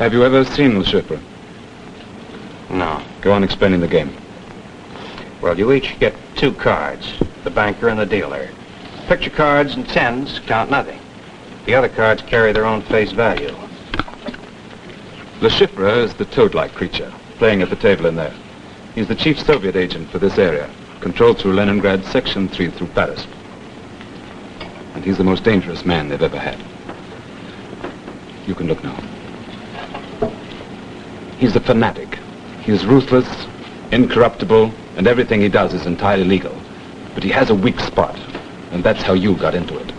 Have you ever seen Le Chiffre? No. Go on explaining the game. Well, you each get 2 cards, the banker and the dealer. Picture cards and tens count nothing. The other cards carry their own face value. Le Chiffre is the toad-like creature, playing at the table in there. He's the chief Soviet agent for this area, controlled through Leningrad, Section 3 through Paris. And he's the most dangerous man they've ever had. You can look now. He's a fanatic. He's ruthless, incorruptible, and everything he does is entirely legal. But he has a weak spot, and that's how you got into it.